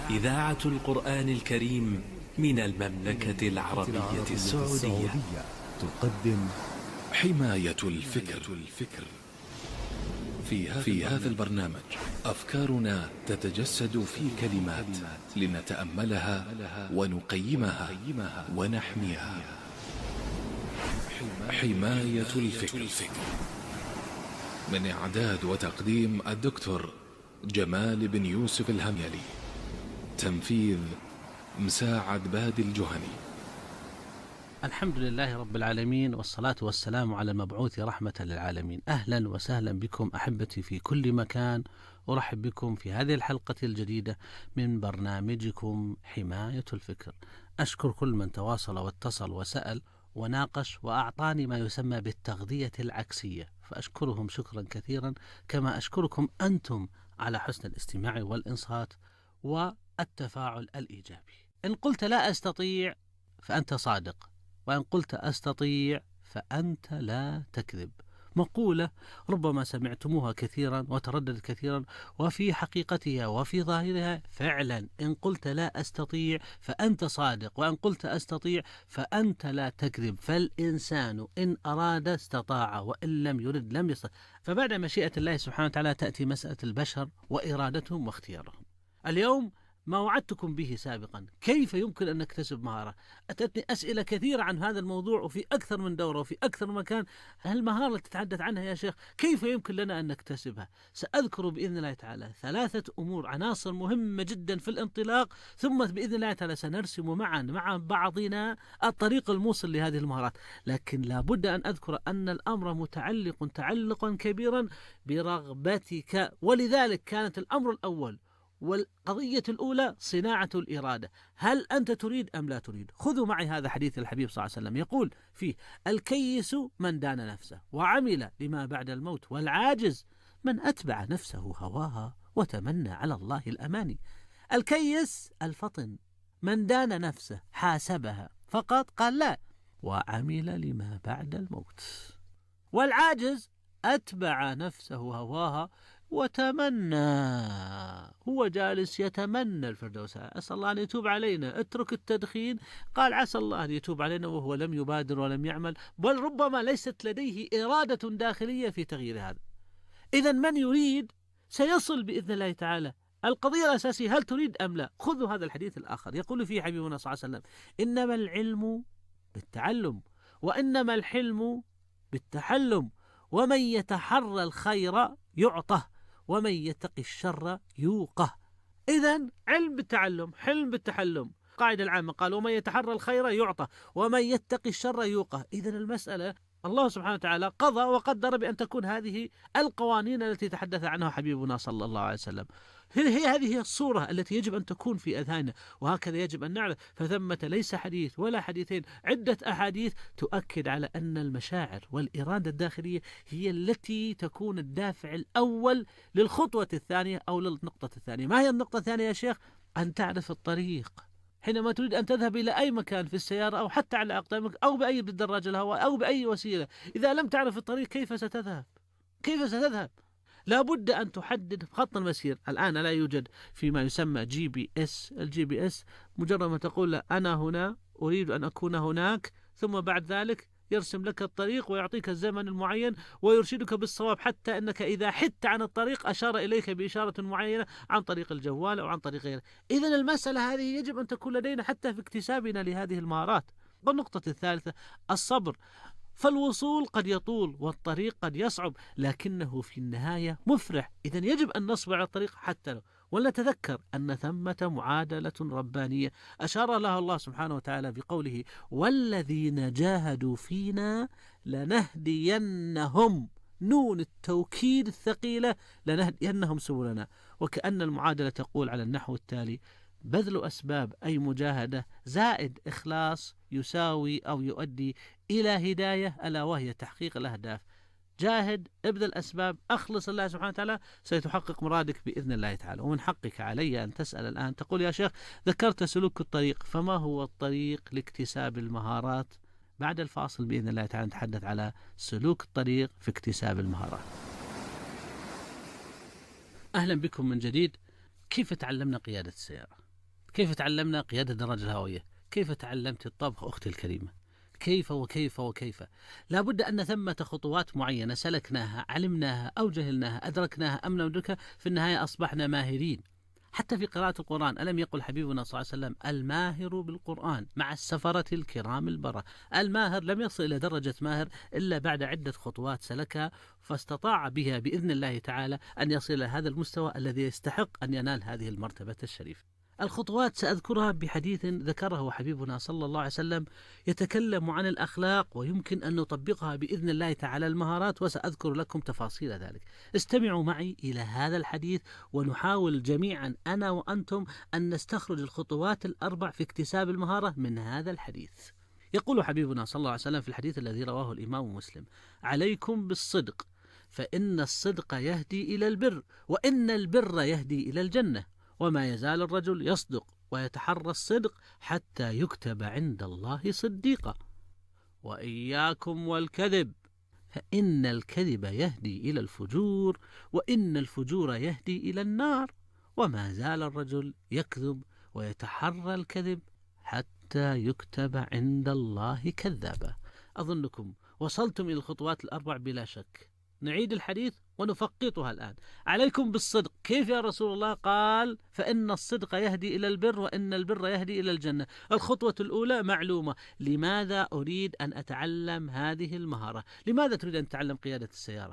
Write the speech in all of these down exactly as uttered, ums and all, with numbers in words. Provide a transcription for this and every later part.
إذاعة القرآن الكريم من المملكة العربية السعودية تقدم حماية الفكر. في, في هذا البرنامج أفكارنا تتجسد في كلمات لنتأملها ونقيمها ونحميها. حماية الفكر، من إعداد وتقديم الدكتور جمال بن يوسف الهميلي، تنفيذ مساعد بادي الجهني. الحمد لله رب العالمين، والصلاة والسلام على المبعوث رحمة للعالمين. أهلا وسهلا بكم أحبتي في كل مكان، أرحب بكم في هذه الحلقة الجديدة من برنامجكم حماية الفكر. أشكر كل من تواصل واتصل وسأل وناقش وأعطاني ما يسمى بالتغذية العكسية، فأشكرهم شكرا كثيرا، كما أشكركم أنتم على حسن الاستماع والإنصات والتفاعل الإيجابي. إن قلت لا أستطيع فأنت صادق، وإن قلت أستطيع فأنت لا تكذب. مقولة ربما سمعتموها كثيرا وترددت كثيرا، وفي حقيقتها وفي ظاهرها فعلا إن قلت لا أستطيع فأنت صادق، وإن قلت أستطيع فأنت لا تكذب. فالإنسان إن أراد استطاع، وإن لم يرد لم يستطع. فبعد مشيئة الله سبحانه وتعالى تأتي مسألة البشر وإرادتهم واختيارهم. اليوم ما وعدتكم به سابقا، كيف يمكن أن نكتسب مهارة؟ أتتني أسئلة كثيرة عن هذا الموضوع وفي أكثر من دورة وفي أكثر من مكان. المهارة التي تتحدث عنها يا شيخ كيف يمكن لنا أن نكتسبها؟ سأذكر بإذن الله تعالى ثلاثة أمور، عناصر مهمة جدا في الانطلاق، ثم بإذن الله تعالى سنرسم معا مع بعضنا الطريق الموصل لهذه المهارات. لكن لابد أن أذكر أن الأمر متعلق تعلقا كبيرا برغبتك، ولذلك كانت الأمر الأول والقضية الأولى صناعة الإرادة. هل أنت تريد أم لا تريد؟ خذوا معي هذا حديث الحبيب صلى الله عليه وسلم، يقول فيه: الكيس من دان نفسه وعمل لما بعد الموت، والعاجز من أتبع نفسه هواها وتمنى على الله الأماني. الكيس الفطن، من دان نفسه حاسبها فقط قال لا وعمل لما بعد الموت. والعاجز أتبع نفسه هواها وتمنى، هو جالس يتمنى الفردوس. أسأل الله أن يتوب علينا، اترك التدخين، قال عسى الله أن يتوب علينا، وهو لم يبادر ولم يعمل، بل ربما ليست لديه إرادة داخلية في تغيير هذا. إذا من يريد سيصل بإذن الله تعالى. القضية الأساسية هل تريد أم لا؟ خذوا هذا الحديث الآخر، يقول فيه حبيبنا صلى الله عليه وسلم: إنما العلم بالتعلم، وإنما الحلم بالتحلم، ومن يتحرى الخير يعطه، ومن يتقي الشر يوقه. إذن علم بالتعلم، حلم بالتحلم. قاعدة العامة قال: ومن يتحرى الخير يعطه، ومن يتقي الشر يوقه. إذن المسألة الله سبحانه وتعالى قضى وقدر بأن تكون هذه القوانين التي تحدث عنها حبيبنا صلى الله عليه وسلم. هي هذه هي الصورة التي يجب أن تكون في أذهاننا، وهكذا يجب أن نعرف. فثمة ليس حديث ولا حديثين، عدة أحاديث تؤكد على أن المشاعر والإرادة الداخلية هي التي تكون الدافع الأول للخطوة الثانية أو للنقطة الثانية. ما هي النقطة الثانية يا شيخ؟ أن تعرف الطريق. حينما تريد أن تذهب إلى أي مكان في السيارة أو حتى على أقدامك أو بأي بالدراجة الهواء أو بأي وسيلة، إذا لم تعرف الطريق كيف ستذهب؟ كيف ستذهب؟ لابد أن تحدد خط المسير. الآن لا يوجد فيما يسمى جي بي إس. الجي بي إس مجرد ما تقول له أنا هنا أريد أن أكون هناك، ثم بعد ذلك يرسم لك الطريق ويعطيك الزمن المعين ويرشدك بالصواب، حتى أنك إذا حدت عن الطريق أشار إليك بإشارة معينة عن طريق الجوال أو عن طريق غيره. إذن المسألة هذه يجب أن تكون لدينا حتى في اكتسابنا لهذه المهارات. والنقطة الثالثة الصبر. فالوصول قد يطول والطريق قد يصعب، لكنه في النهاية مفرح. إذن يجب أن نصبر على الطريق حتى لو. ولنتذكر أن ثمة معادلة ربانية أشار لها الله سبحانه وتعالى بقوله: والذين جاهدوا فينا لنهدينهم، نون التوكيد الثقيلة، لنهدينهم سبلنا. وكأن المعادلة تقول على النحو التالي: بذل أسباب أي مجاهدة زائد إخلاص يساوي أو يؤدي إلى هداية، ألا وهي تحقيق الأهداف. جاهد، ابذل أسباب، أخلص الله سبحانه وتعالى، سيتحقق مرادك بإذن الله تعالى. ومن حقك علي أن تسأل الآن، تقول: يا شيخ ذكرت سلوك الطريق، فما هو الطريق لاكتساب المهارات؟ بعد الفاصل بإذن الله تعالى نتحدث على سلوك الطريق في اكتساب المهارات. أهلا بكم من جديد. كيف تعلمنا قيادة السيارة؟ كيف تعلمنا قيادة الدراجة الهوائية؟ كيف تعلمت الطبخ أختي الكريمة؟ كيف وكيف وكيف؟ لابد أن ثمة خطوات معينة سلكناها، علمناها أو جهلناها، أدركناها أم لم ندركها، في النهاية أصبحنا ماهرين. حتى في قراءة القرآن، ألم يقل حبيبنا صلى الله عليه وسلم: الماهر بالقرآن مع السفرة الكرام البررة. الماهر لم يصل إلى درجة ماهر إلا بعد عدة خطوات سلكها، فاستطاع بها بإذن الله تعالى أن يصل إلى هذا المستوى الذي يستحق أن ينال هذه المرتبة الشريفة. الخطوات سأذكرها بحديث ذكره حبيبنا صلى الله عليه وسلم يتكلم عن الأخلاق، ويمكن أن نطبقها بإذن الله تعالى المهارات، وسأذكر لكم تفاصيل ذلك. استمعوا معي إلى هذا الحديث، ونحاول جميعا أنا وأنتم أن نستخرج الخطوات الأربع في اكتساب المهارة من هذا الحديث. يقول حبيبنا صلى الله عليه وسلم في الحديث الذي رواه الإمام مسلم: عليكم بالصدق، فإن الصدق يهدي إلى البر، وإن البر يهدي إلى الجنة، وما يزال الرجل يصدق ويتحرى الصدق حتى يكتب عند الله صديقا. وإياكم والكذب، فإن الكذب يهدي إلى الفجور، وإن الفجور يهدي إلى النار، وما زال الرجل يكذب ويتحرى الكذب حتى يكتب عند الله كذابا. أظنكم وصلتم إلى الخطوات الأربع بلا شك. نعيد الحديث ونفقطها الآن. عليكم بالصدق. كيف يا رسول الله؟ قال: فإن الصدق يهدي إلى البر، وإن البر يهدي إلى الجنة. الخطوة الأولى معلومة. لماذا أريد أن أتعلم هذه المهارة؟ لماذا تريد أن تتعلم قيادة السيارة؟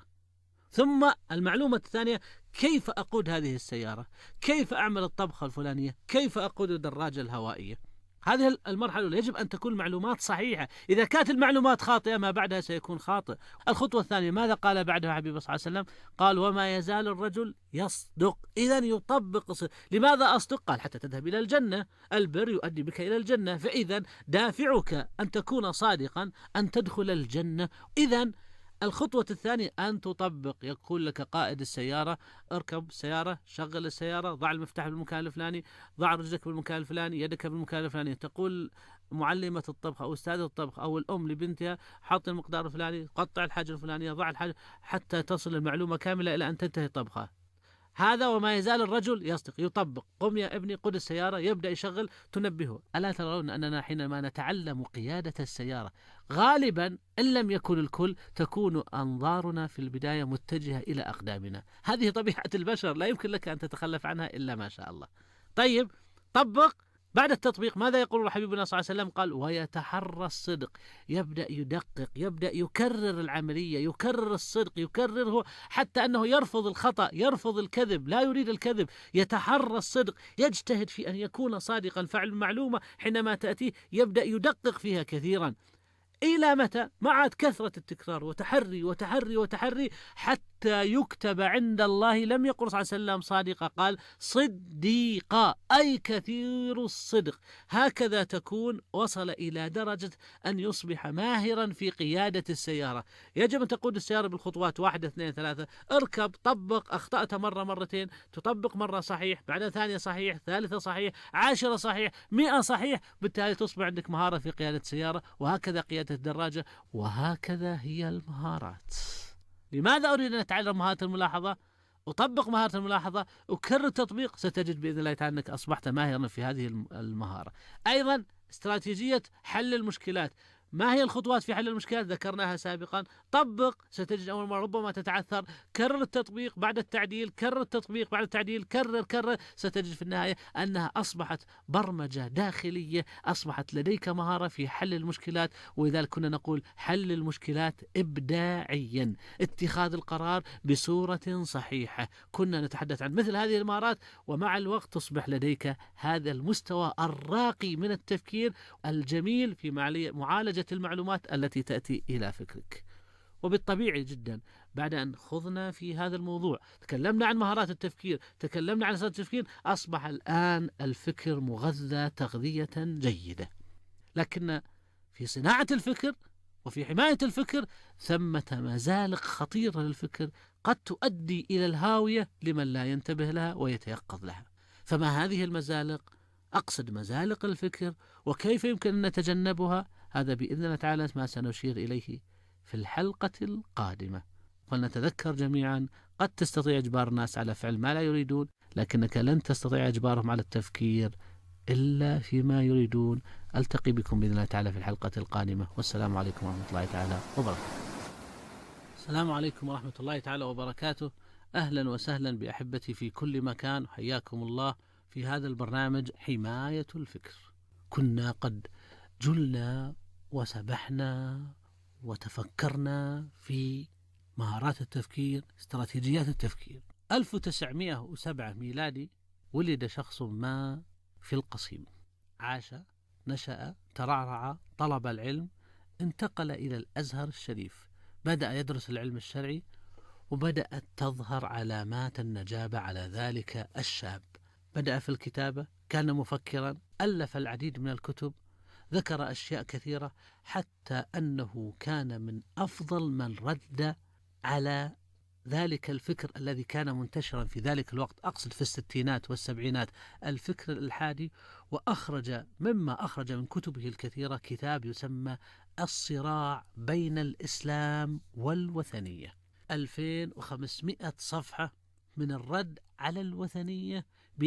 ثم المعلومة الثانية: كيف أقود هذه السيارة؟ كيف أعمل الطبخة الفلانية؟ كيف أقود الدراجة الهوائية؟ هذه المرحلة الأولى. يجب أن تكون المعلومات صحيحة. إذا كانت المعلومات خاطئة ما بعدها سيكون خاطئ. الخطوة الثانية ماذا قال بعدها حبيب صلى الله عليه وسلم؟ قال: وما يزال الرجل يصدق. إذن يطبق الصدق. لماذا أصدق؟ قال: حتى تذهب إلى الجنة. البر يؤدي بك إلى الجنة، فإذا دافعك أن تكون صادقا أن تدخل الجنة. إذن الخطوة الثانية أن تطبق. يقول لك قائد السيارة: اركب السيارة، شغل السيارة، ضع المفتاح بالمكان الفلاني، ضع رجلك بالمكان الفلاني، يدك بالمكان الفلاني. تقول معلمة الطبخ أو أستاذة الطبخ أو الأم لبنتها: حط المقدار الفلاني، قطع الحاجة الفلانية، ضع الحاجة، حتى تصل المعلومة كاملة إلى أن تنتهي طبخها. هذا وما يزال الرجل يصدق، يطبق. قم يا ابني قد السيارة، يبدأ يشغل، تنبهه. ألا ترون أننا حينما نتعلم قيادة السيارة غالبا إن لم يكن الكل تكون أنظارنا في البداية متجهة إلى أقدامنا. هذه طبيعة البشر، لا يمكن لك أن تتخلف عنها إلا ما شاء الله. طيب، طبق. بعد التطبيق ماذا يقول حبيبنا صلى الله عليه وسلم؟ قال: ويتحرى الصدق. يبدأ يدقق، يبدأ يكرر العملية، يكرر الصدق، يكرره حتى أنه يرفض الخطأ، يرفض الكذب، لا يريد الكذب. يتحرى الصدق، يجتهد في أن يكون صادقا. فعل المعلومة حينما تأتيه يبدأ يدقق فيها كثيرا. إلى متى؟ مع كثرة التكرار وتحري وتحري وتحري حتى يكتب عند الله. لم يقل صلى الله عليه وسلم صادقا، قال صديقا، أي كثير الصدق. هكذا تكون وصل إلى درجة أن يصبح ماهرا في قيادة السيارة. يجب أن تقود السيارة بالخطوات: واحدة، اثنين، ثلاثة. اركب، طبق. أخطأت مرة مرتين، تطبق مرة صحيح، بعد ثانية صحيح، ثالثة صحيح، عاشرة صحيح، مئة صحيح. بالتالي تصبح عندك مهارة في قيادة السيارة. وهكذا قيادة الدراجة، وهكذا هي المهارات. لماذا أريد أن أتعلم مهارة الملاحظة؟ أطبق مهارة الملاحظة، أكرر التطبيق، ستجد بإذن الله تعالى أنك أصبحت ماهرا في هذه المهارة. أيضا استراتيجية حل المشكلات. ما هي الخطوات في حل المشكلات؟ ذكرناها سابقا. طبق، ستجد أول مرة ربما تتعثر، كرر التطبيق بعد التعديل، كرر التطبيق بعد التعديل، كرر كرر، ستجد في النهاية أنها أصبحت برمجة داخلية، أصبحت لديك مهارة في حل المشكلات. ولذلك كنا نقول حل المشكلات إبداعيا، اتخاذ القرار بصورة صحيحة. كنا نتحدث عن مثل هذه المهارات، ومع الوقت تصبح لديك هذا المستوى الراقي من التفكير الجميل في معالجة المعلومات التي تأتي إلى فكرك. وبالطبيعي جدا بعد أن خضنا في هذا الموضوع، تكلمنا عن مهارات التفكير، تكلمنا عن أساليب التفكير، أصبح الآن الفكر مغذى تغذية جيدة. لكن في صناعة الفكر وفي حماية الفكر ثمة مزالق خطيرة للفكر قد تؤدي إلى الهاوية لمن لا ينتبه لها ويتيقظ لها. فما هذه المزالق؟ أقصد مزالق الفكر وكيف يمكن أن نتجنبها. هذا بإذن الله تعالى ما سنشير إليه في الحلقة القادمة. فلنتذكر جميعا: قد تستطيع إجبار الناس على فعل ما لا يريدون، لكنك لن تستطيع إجبارهم على التفكير إلا فيما يريدون. ألتقي بكم بإذن الله تعالى في الحلقة القادمة، والسلام عليكم ورحمة الله تعالى وبركاته. السلام عليكم ورحمة الله تعالى وبركاته. أهلا وسهلا بأحبتي في كل مكان، حياكم الله في هذا البرنامج حماية الفكر. كنا قد جلنا وسبحنا وتفكرنا في مهارات التفكير، استراتيجيات التفكير. ألف وتسعمائة وسبعة ميلادي ولد شخص ما في القصيم، عاش، نشأ، ترعرع، طلب العلم، انتقل إلى الأزهر الشريف، بدأ يدرس العلم الشرعي، وبدأت تظهر علامات النجابة على ذلك الشاب. بدأ في الكتابة، كان مفكرا، ألف العديد من الكتب، ذكر أشياء كثيرة، حتى أنه كان من أفضل من رد على ذلك الفكر الذي كان منتشرا في ذلك الوقت، أقصد في الستينات والسبعينات، الفكر الإلحادي. وأخرج مما أخرج من كتبه الكثيرة كتاب يسمى الصراع بين الإسلام والوثنية، ألفين وخمسمائة صفحة من الرد على الوثنية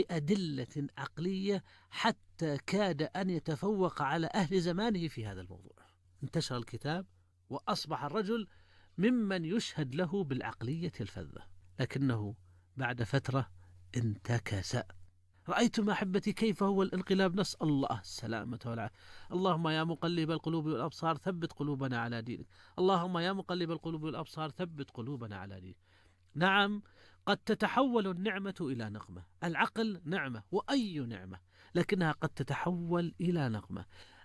بأدلة عقلية، حتى كاد أن يتفوق على أهل زمانه في هذا الموضوع. انتشر الكتاب وأصبح الرجل ممن يشهد له بالعقلية الفذة، لكنه بعد فترة انتكس. رأيتم أحبتي كيف هو الانقلاب؟ نسأل الله السلامة والعافية. اللهم يا مقلب القلوب والأبصار ثبت قلوبنا على دينك، اللهم يا مقلب القلوب والأبصار ثبت قلوبنا على دينك. نعم، قد تتحول النعمة إلى نقمة، العقل نعمة وأي نعمة، لكنها قد تتحول إلى نقمة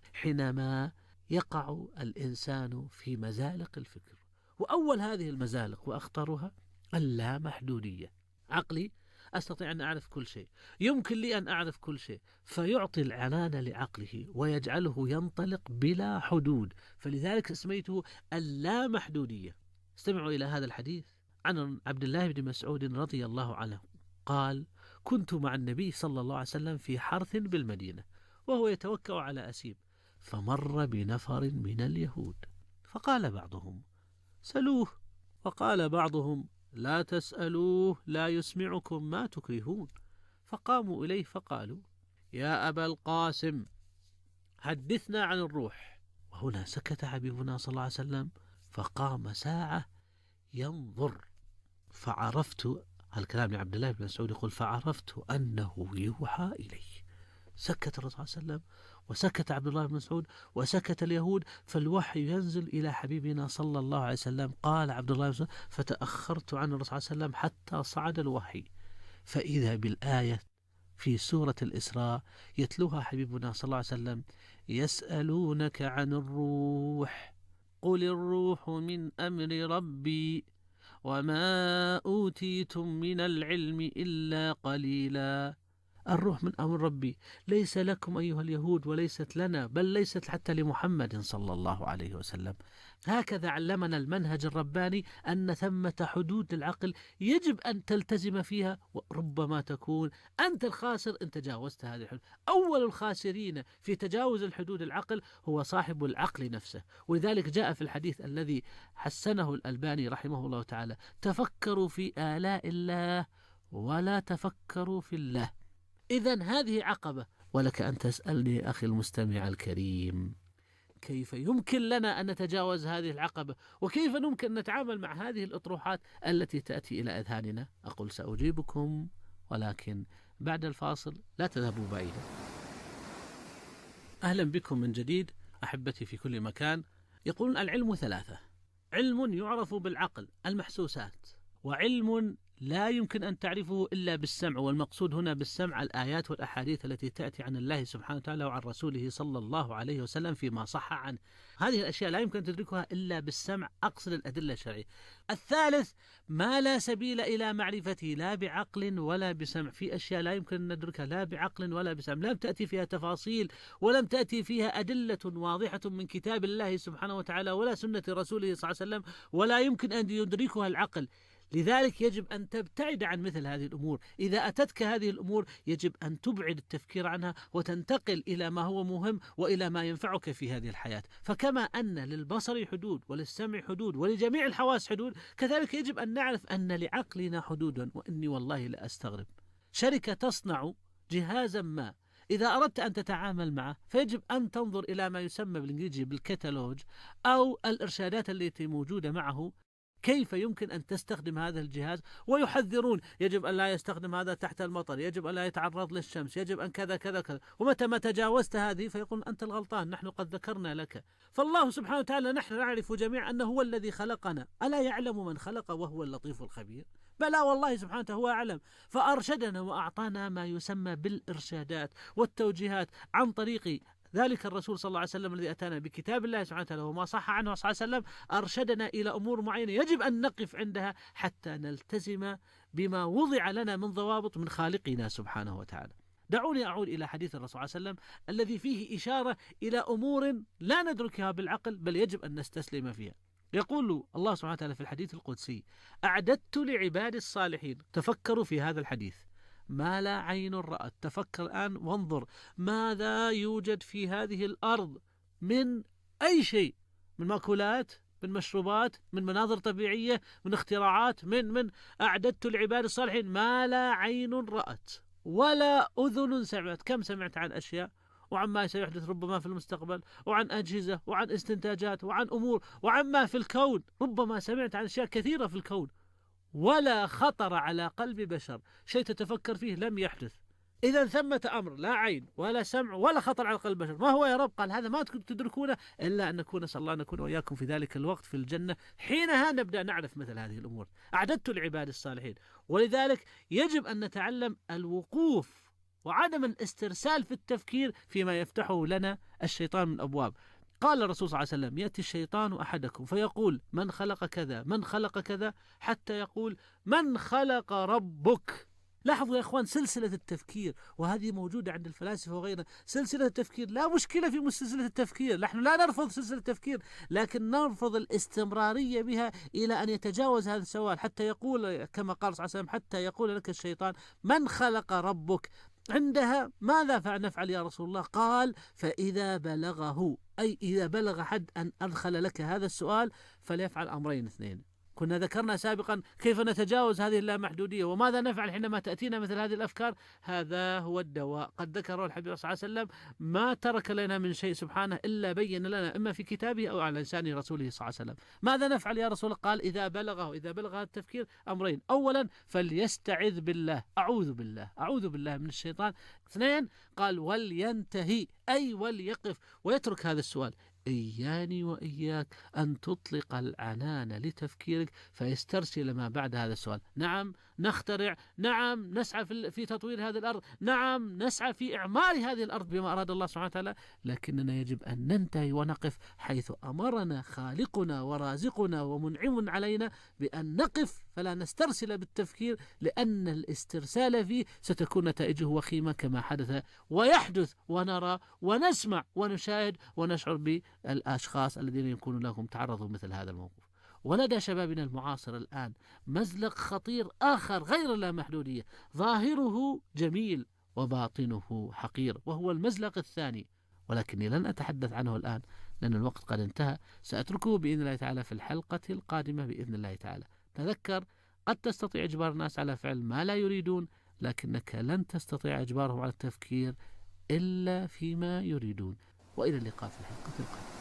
حينما يقع الإنسان في مزالق الفكر. وأول هذه المزالق وأخطرها اللامحدودية. عقلي أستطيع أن أعرف كل شيء، يمكن لي أن أعرف كل شيء، فيعطي العنان لعقله ويجعله ينطلق بلا حدود، فلذلك سميته اللامحدودية. استمعوا إلى هذا الحديث عن عبد الله بن مسعود رضي الله عنه قال: كنت مع النبي صلى الله عليه وسلم في حرث بالمدينة وهو يتوكأ على أسيب، فمر بنفر من اليهود، فقال بعضهم: سلوه، وقال بعضهم: لا تسألوه لا يسمعكم ما تكرهون. فقاموا إليه فقالوا: يا أبا القاسم حدثنا عن الروح. وهنا سكت حبيبنا صلى الله عليه وسلم، فقام ساعة ينظر، فعرفت، الكلام لعبد الله بن مسعود يقول: فعرفت أنه يوحى إليه. سكت الرسول صلى الله عليه وسلم، وسكت عبد الله بن مسعود، وسكت اليهود، فالوحي ينزل إلى حبيبنا صلى الله عليه وسلم. قال عبد الله بن مسعود: فتأخرت عن الرسول صلى الله عليه وسلم حتى صعد الوحي، فإذا بالآية في سورة الإسراء يتلوها حبيبنا صلى الله عليه وسلم: يسألونك عن الروح قل الروح من أمر ربي وما أوتيتم من العلم إلا قليلا. الروح من أمر ربي ليس لكم أيها اليهود وليست لنا، بل ليست حتى لمحمد صلى الله عليه وسلم. هكذا علمنا المنهج الرباني أن ثمة حدود العقل يجب أن تلتزم فيها، وربما تكون أنت الخاسر إن تجاوزت هذه الحدود. أول الخاسرين في تجاوز الحدود العقل هو صاحب العقل نفسه. ولذلك جاء في الحديث الذي حسنه الألباني رحمه الله تعالى: تفكروا في آلاء الله ولا تفكروا في الله. إذن هذه عقبة. ولك أن تسألني أخي المستمع الكريم: كيف يمكن لنا أن نتجاوز هذه العقبة؟ وكيف يمكن أن نتعامل مع هذه الأطروحات التي تأتي إلى أذهاننا؟ أقول سأجيبكم، ولكن بعد الفاصل، لا تذهبوا بعيدا. أهلا بكم من جديد أحبتي في كل مكان. يقولون العلم ثلاثة: علم يعرف بالعقل المحسوسات، وعلم لا يمكن أن تعرفه إلا بالسمع، والمقصود هنا بالسمع الآيات والأحاديث التي تأتي عن الله سبحانه وتعالى وعن رسوله صلى الله عليه وسلم فيما صح عنه. هذه الأشياء لا يمكن أن تدركها إلا بالسمع، أقصد الأدلة الشرعية. الثالث ما لا سبيل إلى معرفته لا بعقل ولا بسمع. في أشياء لا يمكن أن ندركها لا بعقل ولا بسمع، لم تأتي فيها تفاصيل ولم تأتي فيها أدلة واضحة من كتاب الله سبحانه وتعالى ولا سنة رسوله صلى الله عليه وسلم، ولا يمكن أن يدركها العقل. لذلك يجب أن تبتعد عن مثل هذه الأمور. إذا أتتك هذه الأمور يجب أن تبعد التفكير عنها وتنتقل إلى ما هو مهم وإلى ما ينفعك في هذه الحياة. فكما أن للبصر حدود وللسمع حدود ولجميع الحواس حدود، كذلك يجب أن نعرف أن لعقلنا حدودا. وإني والله لا أستغرب شركة تصنع جهازا ما إذا أردت أن تتعامل معه فيجب أن تنظر إلى ما يسمى بالإنجليزي بالكتالوج أو الإرشادات التي موجودة معه، كيف يمكن أن تستخدم هذا الجهاز. ويحذرون يجب أن لا يستخدم هذا تحت المطر، يجب أن لا يتعرض للشمس، يجب أن كذا كذا كذا. ومتى ما تجاوزت هذه فيقول أنت الغلطان، نحن قد ذكرنا لك. فالله سبحانه وتعالى نحن نعرف جميعا أنه هو الذي خلقنا، ألا يعلم من خلق وهو اللطيف الخبير؟ بلى والله سبحانه وتعالى هو أعلم. فأرشدنا وأعطانا ما يسمى بالإرشادات والتوجيهات عن طريق ذلك الرسول صلى الله عليه وسلم الذي أتانا بكتاب الله سبحانه وتعالى وما صح عنه صلى الله عليه وسلم، أرشدنا إلى أمور معينة يجب أن نقف عندها حتى نلتزم بما وضع لنا من ضوابط من خالقنا سبحانه وتعالى. دعوني أعود إلى حديث الرسول صلى الله عليه وسلم الذي فيه إشارة إلى أمور لا ندركها بالعقل بل يجب أن نستسلم فيها. يقول الله سبحانه وتعالى في الحديث القدسي: أعددت لعبادي الصالحين. تفكروا في هذا الحديث: ما لا عين رأت. تفكر الآن وانظر ماذا يوجد في هذه الأرض من أي شيء، من مأكولات، من مشروبات، من مناظر طبيعية، من اختراعات، من من أعددت لعباد الصالحين ما لا عين رأت ولا أذن سمعت. كم سمعت عن أشياء وعن ما سيحدث ربما في المستقبل، وعن أجهزة، وعن استنتاجات، وعن أمور، وعن ما في الكون. ربما سمعت عن أشياء كثيرة في الكون ولا خطر على قلب بشر، شيء تتفكر فيه لم يحدث. إذا ثمة أمر لا عين ولا سمع ولا خطر على قلب بشر، ما هو يا رب؟ قال: هذا ما تدركونه إلا أن نكون، نسأل الله أن نكون وإياكم في ذلك الوقت في الجنة، حينها نبدأ نعرف مثل هذه الأمور. أعددت العباد الصالحين. ولذلك يجب أن نتعلم الوقوف وعدم الاسترسال في التفكير فيما يفتحه لنا الشيطان من أبواب. قال الرسول صلى الله عليه وسلم: يأتي الشيطان أحدكم فيقول من خلق كذا من خلق كذا حتى يقول من خلق ربك. لاحظوا يا أخوان سلسلة التفكير، وهذه موجودة عند الفلاسفة وغيرها. سلسلة التفكير لا مشكلة في سلسلة التفكير، نحن لا نرفض سلسلة التفكير، لكن نرفض الاستمرارية بها إلى أن يتجاوز هذا السؤال حتى يقول كما قال صلى الله عليه وسلم: حتى يقول لك الشيطان من خلق ربك. عندها ماذا نفعل يا رسول الله؟ قال: فإذا بلغه، أي إذا بلغ حد أن أدخل لك هذا السؤال فليفعل أمرين اثنين. كنا ذكرنا سابقا كيف نتجاوز هذه اللامحدودية وماذا نفعل حينما تأتينا مثل هذه الأفكار. هذا هو الدواء. قد ذكره الحبيب صلى الله عليه وسلم: ما ترك لنا من شيء سبحانه إلا بين لنا إما في كتابه أو على لسان رسوله صلى الله عليه وسلم. ماذا نفعل يا رسول الله؟ قال: إذا بلغه إذا بلغ هذا التفكير أمرين: أولا فليستعذ بالله، أعوذ بالله أعوذ بالله من الشيطان. اثنين قال: ولينتهي، أي وليقف ويترك هذا السؤال. إياني وإياك أن تطلق العنان لتفكيرك فيسترسل ما بعد هذا السؤال. نعم نخترع، نعم نسعى في تطوير هذه الأرض، نعم نسعى في إعمار هذه الأرض بما أراد الله سبحانه وتعالى، لكننا يجب أن ننتهي ونقف حيث أمرنا خالقنا ورازقنا ومنعم علينا بأن نقف، فلا نسترسل بالتفكير، لأن الاسترسال فيه ستكون نتائجه وخيمة كما حدث ويحدث ونرى ونسمع ونشاهد ونشعر بالأشخاص الذين يكون لهم تعرضوا مثل هذا الموقف. ولدى شبابنا المعاصر الآن مزلق خطير آخر غير اللامحدودية، ظاهره جميل وباطنه حقير، وهو المزلق الثاني، ولكني لن أتحدث عنه الآن لأن الوقت قد انتهى. سأتركه بإذن الله تعالى في الحلقة القادمة بإذن الله تعالى. تذكر، قد تستطيع إجبار الناس على فعل ما لا يريدون، لكنك لن تستطيع إجبارهم على التفكير إلا فيما يريدون. وإلى اللقاء في الحلقة القادمة.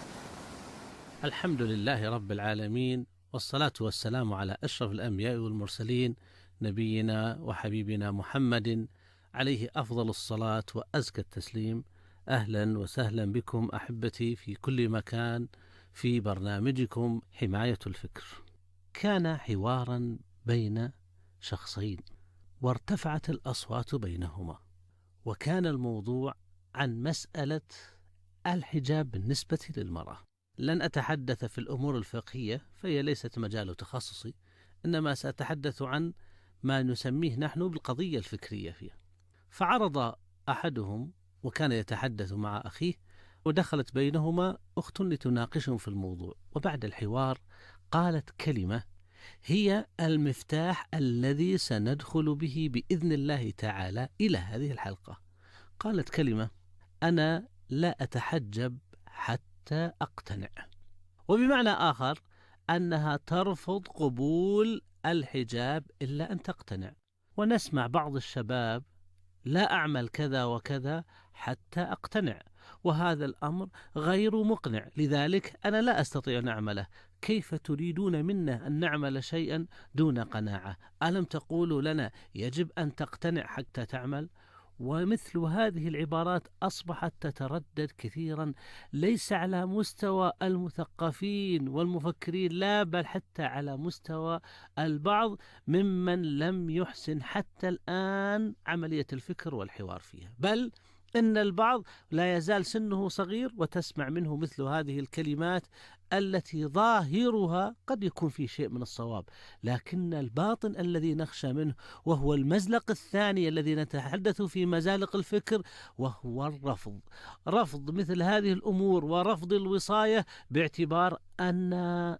الحمد لله رب العالمين، والصلاة والسلام على أشرف الأنبياء والمرسلين، نبينا وحبيبنا محمد عليه أفضل الصلاة وأزكى التسليم. أهلا وسهلا بكم أحبتي في كل مكان في برنامجكم حماية الفكر. كان حوارا بين شخصين وارتفعت الأصوات بينهما، وكان الموضوع عن مسألة الحجاب بالنسبة للمرأة. لن أتحدث في الأمور الفقهية فهي ليست مجال تخصصي، إنما سأتحدث عن ما نسميه نحن بالقضية الفكرية فيها. فعرض أحدهم وكان يتحدث مع أخيه، ودخلت بينهما أخت لتناقشهم في الموضوع، وبعد الحوار قالت كلمة هي المفتاح الذي سندخل به بإذن الله تعالى إلى هذه الحلقة. قالت كلمة: أنا لا أتحجب حتى أقتنع، وبمعنى آخر أنها ترفض قبول الحجاب إلا أن تقتنع. ونسمع بعض الشباب لا أعمل كذا وكذا حتى أقتنع، وهذا الأمر غير مقنع، لذلك أنا لا أستطيع أن أعمله. كيف تريدون منا أن نعمل شيئا دون قناعة؟ ألم تقولوا لنا يجب أن تقتنع حتى تعمل؟ ومثل هذه العبارات أصبحت تتردد كثيرا، ليس على مستوى المثقفين والمفكرين، لا بل حتى على مستوى البعض ممن لم يحسن حتى الآن عملية الفكر والحوار فيها، بل إن البعض لا يزال سنه صغير وتسمع منه مثل هذه الكلمات التي ظاهرها قد يكون في شيء من الصواب، لكن الباطن الذي نخشى منه وهو المزلق الثاني الذي نتحدث في مزالق الفكر، وهو الرفض. رفض مثل هذه الأمور ورفض الوصاية باعتبار أن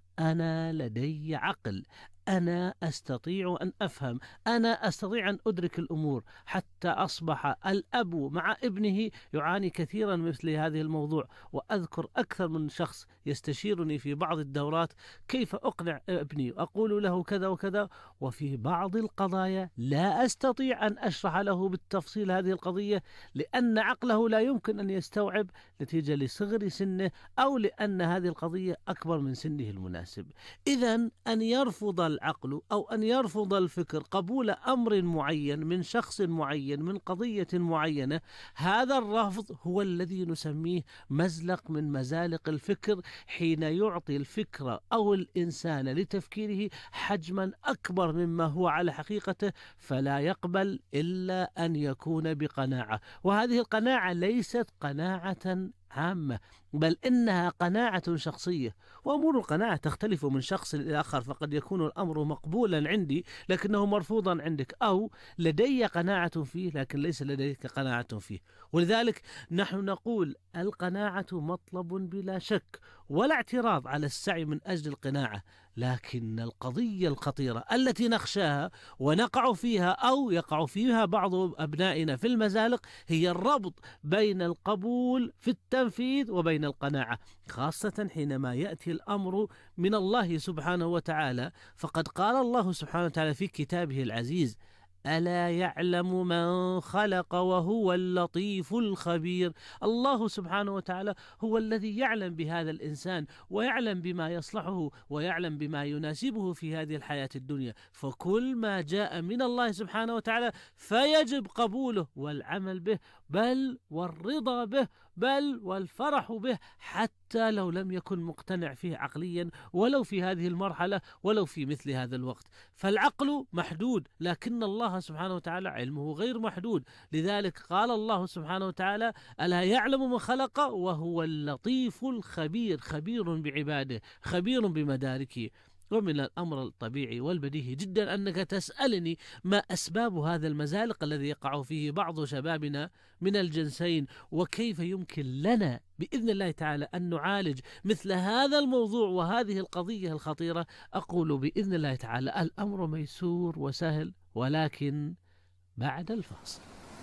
أنا لدي عقل، أنا أستطيع أن أفهم، أنا أستطيع أن أدرك الأمور، حتى أصبح الأب مع ابنه يعاني كثيرا مثل هذه الموضوع. وأذكر أكثر من شخص يستشيرني في بعض الدورات كيف أقنع ابني، أقول له كذا وكذا، وفي بعض القضايا لا أستطيع أن أشرح له بالتفصيل هذه القضية، لأن عقله لا يمكن أن يستوعب نتيجة لصغر سنه، أو لأن هذه القضية أكبر من سنه المناسب. إذن أن يرفض العقل أو أن يرفض الفكر قبول أمر معين من شخص معين من قضية معينة، هذا الرفض هو الذي نسميه مزلق من مزالق الفكر، حين يعطي الفكرة أو الإنسان لتفكيره حجما أكبر مما هو على حقيقته، فلا يقبل إلا أن يكون بقناعة. وهذه القناعة ليست قناعة عامة، بل إنها قناعة شخصية، وأمور القناعة تختلف من شخص إلى آخر، فقد يكون الأمر مقبولا عندي لكنه مرفوضا عندك، أو لدي قناعة فيه لكن ليس لديك قناعة فيه. ولذلك نحن نقول القناعة مطلب بلا شك، ولا اعتراض على السعي من أجل القناعة، لكن القضية الخطيرة التي نخشاها ونقع فيها أو يقع فيها بعض أبنائنا في المزالق هي الربط بين القبول في التنفيذ وبين القناعة، خاصة حينما يأتي الأمر من الله سبحانه وتعالى. فقد قال الله سبحانه وتعالى في كتابه العزيز: ألا يعلم من خلق وهو اللطيف الخبير. الله سبحانه وتعالى هو الذي يعلم بهذا الإنسان، ويعلم بما يصلحه، ويعلم بما يناسبه في هذه الحياة الدنيا، فكل ما جاء من الله سبحانه وتعالى فيجب قبوله والعمل به، بل والرضا به، بل والفرح به، حتى لو لم يكن مقتنع فيه عقليا، ولو في هذه المرحلة، ولو في مثل هذا الوقت. فالعقل محدود، لكن الله سبحانه وتعالى علمه غير محدود. لذلك قال الله سبحانه وتعالى: ألا يعلم من خلق وهو اللطيف الخبير، خبير بعباده، خبير بمداركه. ومن الأمر الطبيعي والبديهي جدا أنك تسألني ما أسباب هذا المزالق الذي يقع فيه بعض شبابنا من الجنسين، وكيف يمكن لنا بإذن الله تعالى أن نعالج مثل هذا الموضوع وهذه القضية الخطيرة. أقول بإذن الله تعالى الأمر ميسور وسهل، ولكن بعد الفاصل.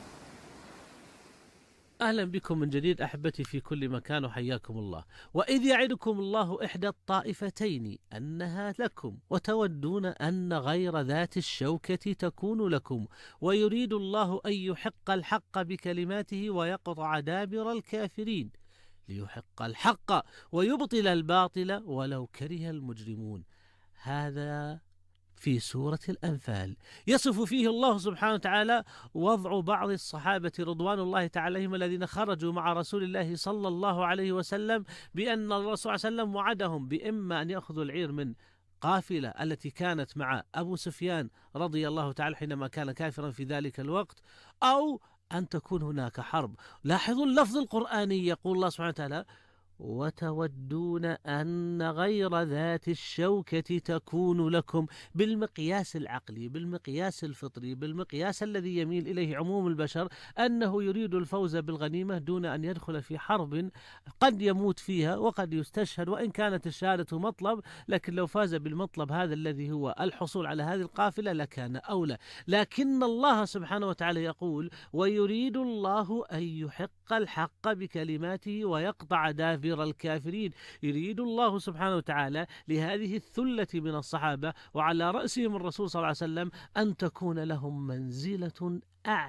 أهلا بكم من جديد أحبتي في كل مكان، وحياكم الله. وإذ يعدكم الله إحدى الطائفتين أنها لكم وتودون أن غير ذات الشوكة تكون لكم، ويريد الله أن يحق الحق بكلماته ويقطع دابر الكافرين، ليحق الحق ويبطل الباطل ولو كره المجرمون. هذا في سورة الأنفال يصف فيه الله سبحانه وتعالى وضع بعض الصحابة رضوان الله تعالى عليهم الذين خرجوا مع رسول الله صلى الله عليه وسلم، بأن الرسول صلى الله عليه وسلم وعدهم بإما أن يأخذوا العير من قافلة التي كانت مع أبو سفيان رضي الله تعالى حينما كان كافرا في ذلك الوقت، أو أن تكون هناك حرب. لاحظوا اللفظ القرآني، يقول الله سبحانه وتعالى: وتودون أن غير ذات الشوكة تكون لكم، بالمقياس العقلي، بالمقياس الفطري، بالمقياس الذي يميل إليه عموم البشر، أنه يريد الفوز بالغنيمة دون أن يدخل في حرب قد يموت فيها وقد يستشهد، وإن كانت الشهادة مطلب، لكن لو فاز بالمطلب هذا الذي هو الحصول على هذه القافلة لكان أولى. لكن الله سبحانه وتعالى يقول: ويريد الله أن يحق الحق بكلماته ويقطع دابر دابر الكافرين. يريد الله سبحانه وتعالى لهذه الثلة من الصحابة وعلى رأسهم الرسول صلى الله عليه وسلم أن تكون لهم منزلة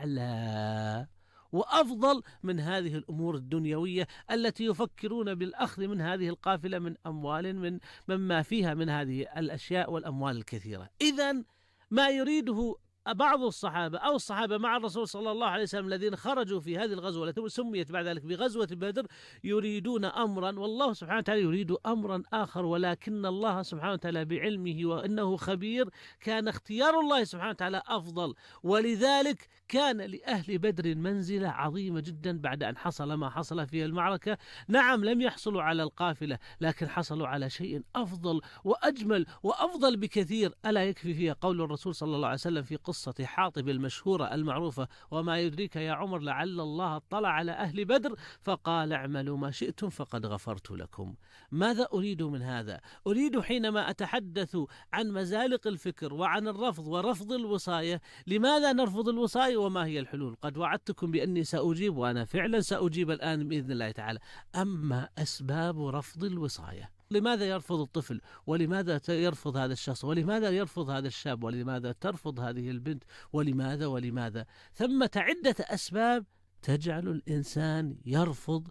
أعلى وأفضل من هذه الأمور الدنيوية التي يفكرون بالأخذ من هذه القافلة من أموال من مما فيها من هذه الأشياء والأموال الكثيرة. إذن ما يريده بعض الصحابة أو الصحابة مع الرسول صلى الله عليه وسلم الذين خرجوا في هذه الغزوة التي سميت بعد ذلك بغزوة بدر يريدون أمرا، والله سبحانه وتعالى يريد أمرا آخر، ولكن الله سبحانه وتعالى بعلمه وإنه خبير كان اختيار الله سبحانه وتعالى أفضل، ولذلك كان لأهل بدر منزلة عظيمة جدا بعد أن حصل ما حصل في المعركة. نعم لم يحصلوا على القافلة لكن حصلوا على شيء أفضل وأجمل وأفضل بكثير. ألا يكفي فيها قول الرسول صلى الله عليه وسلم في قصة حاطب المشهورة المعروفة: وما يدريك يا عمر لعل الله اطلع على أهل بدر فقال اعملوا ما شئتم فقد غفرت لكم. ماذا أريد من هذا؟ أريد حينما أتحدث عن مزالق الفكر وعن الرفض ورفض الوصاية، لماذا نرفض الوصاية وما هي الحلول؟ قد وعدتكم بأني سأجيب وأنا فعلا سأجيب الآن بإذن الله تعالى. أما أسباب رفض الوصاية، لماذا يرفض الطفل؟ ولماذا يرفض هذا الشخص؟ ولماذا يرفض هذا الشاب؟ ولماذا ترفض هذه البنت؟ ولماذا ولماذا؟ ثمة عدة أسباب تجعل الإنسان يرفض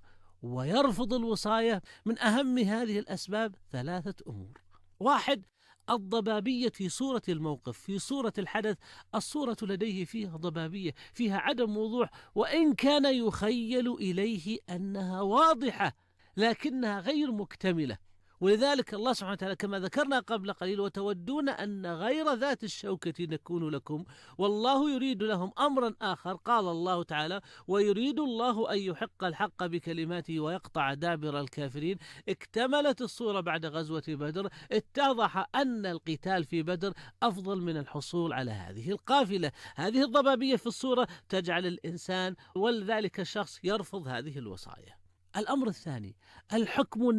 ويرفض الوصاية. من أهم هذه الأسباب ثلاثة أمور. واحد، الضبابية في صورة الموقف، في صورة الحدث. الصورة لديه فيها ضبابية، فيها عدم وضوح، وإن كان يخيل إليه أنها واضحة لكنها غير مكتملة. ولذلك الله سبحانه وتعالى كما ذكرنا قبل قليل: وتودون أن غير ذات الشوكة نكون لكم والله يريد لهم أمرا آخر. قال الله تعالى: ويريد الله أن يحق الحق بكلماته ويقطع دابر الكافرين. اكتملت الصورة بعد غزوة بدر، اتضح أن القتال في بدر أفضل من الحصول على هذه القافلة. هذه الضبابية في الصورة تجعل الإنسان ولذلك الشخص يرفض هذه الوصايا. الأمر الثاني، الحكم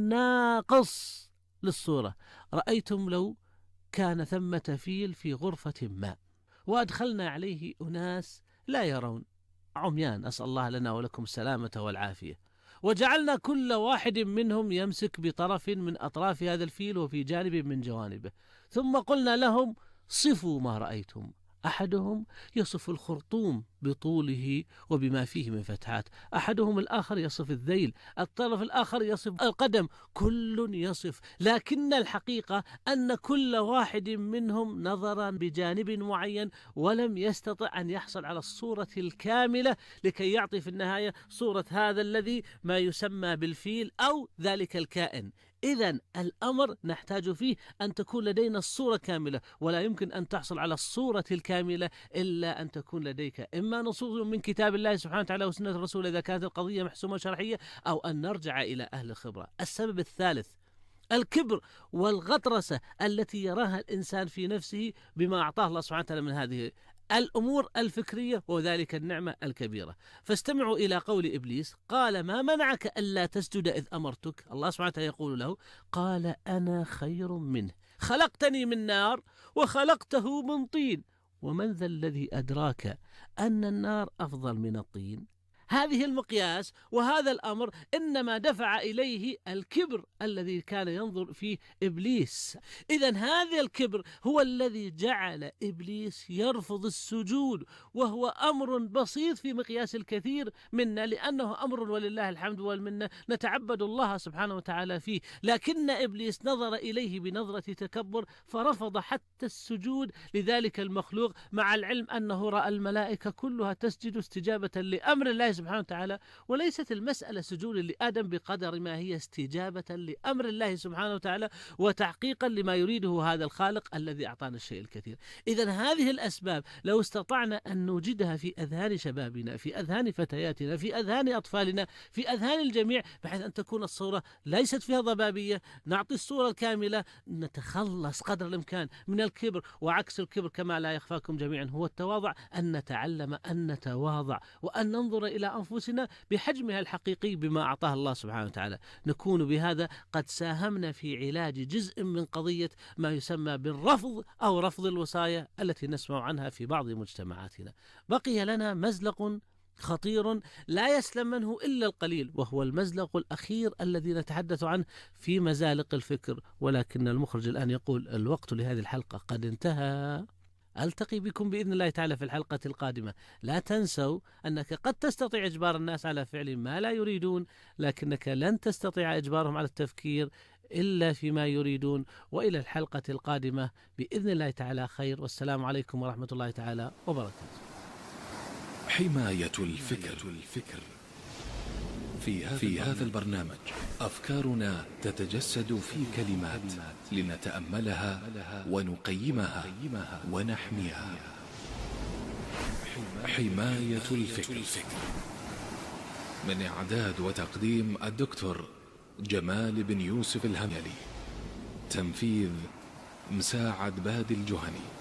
الناقص للصورة. رأيتم لو كان ثمة فيل في غرفة ما وأدخلنا عليه أناس لا يرون، عميان، أسأل الله لنا ولكم السلامة والعافية، وجعلنا كل واحد منهم يمسك بطرف من أطراف هذا الفيل وفي جانب من جوانبه، ثم قلنا لهم صفوا ما رأيتم. أحدهم يصف الخرطوم بطوله وبما فيه من فتحات، أحدهم الآخر يصف الذيل، الطرف الآخر يصف القدم، كل يصف، لكن الحقيقة أن كل واحد منهم نظرا بجانب معين ولم يستطع أن يحصل على الصورة الكاملة لكي يعطي في النهاية صورة هذا الذي ما يسمى بالفيل أو ذلك الكائن. إذن الأمر نحتاج فيه أن تكون لدينا الصورة كاملة، ولا يمكن أن تحصل على الصورة الكاملة إلا أن تكون لديك إما نصوص من كتاب الله سبحانه وتعالى وسنة الرسول إذا كانت القضية محسومة شرعية، أو أن نرجع إلى أهل الخبرة. السبب الثالث، الكبر والغطرسة التي يراها الإنسان في نفسه بما أعطاه الله سبحانه وتعالى من هذه الأمور الفكرية وذلك النعمة الكبيرة. فاستمعوا إلى قول إبليس: قال ما منعك ألا تسجد إذ أمرتك؟ الله سبحانه وتعالى يقول له: قال أنا خير منه، خلقتني من نار وخلقته من طين، ومن ذا الذي أدراك أن النار أفضل من الطين؟ هذه المقياس وهذا الأمر إنما دفع إليه الكبر الذي كان ينظر فيه إبليس. إذن هذا الكبر هو الذي جعل إبليس يرفض السجود، وهو أمر بسيط في مقياس الكثير منا، لأنه أمر ولله الحمد والمنة نتعبد الله سبحانه وتعالى فيه، لكن إبليس نظر إليه بنظرة تكبر فرفض حتى السجود لذلك المخلوق، مع العلم أنه رأى الملائكة كلها تسجد استجابة لأمر الله سبحانه وتعالى، وليست المسألة سجود لآدم بقدر ما هي استجابة لأمر الله سبحانه وتعالى وتحقيقا لما يريده هذا الخالق الذي أعطانا الشيء الكثير. إذن هذه الأسباب لو استطعنا أن نوجدها في أذهان شبابنا، في أذهان فتياتنا، في أذهان أطفالنا، في أذهان الجميع، بحيث أن تكون الصورة ليست فيها ضبابية، نعطي الصورة الكاملة، نتخلص قدر الإمكان من الكبر. وعكس الكبر كما لا يخفاكم جميعا هو التواضع، أن نتعلم أن نتواضع وأن ننظر إلى أنفسنا بحجمها الحقيقي بما أعطاه الله سبحانه وتعالى. نكون بهذا قد ساهمنا في علاج جزء من قضية ما يسمى بالرفض أو رفض الوصايا التي نسمع عنها في بعض مجتمعاتنا. بقي لنا مزلق خطير لا يسلم منه إلا القليل، وهو المزلق الأخير الذي نتحدث عنه في مزالق الفكر. ولكن المخرج الآن يقول الوقت لهذه الحلقة قد انتهى. ألتقي بكم بإذن الله تعالى في الحلقة القادمة. لا تنسوا أنك قد تستطيع إجبار الناس على فعل ما لا يريدون، لكنك لن تستطيع إجبارهم على التفكير إلا فيما يريدون. وإلى الحلقة القادمة بإذن الله تعالى خير، والسلام عليكم ورحمة الله تعالى وبركاته. حماية الفكر. في هذا, في هذا البرنامج أفكارنا تتجسد في كلمات لنتأملها ونقيمها ونحميها. حماية الفكر، من إعداد وتقديم الدكتور جمال بن يوسف الهميلي، تنفيذ مساعد بادي الجهني.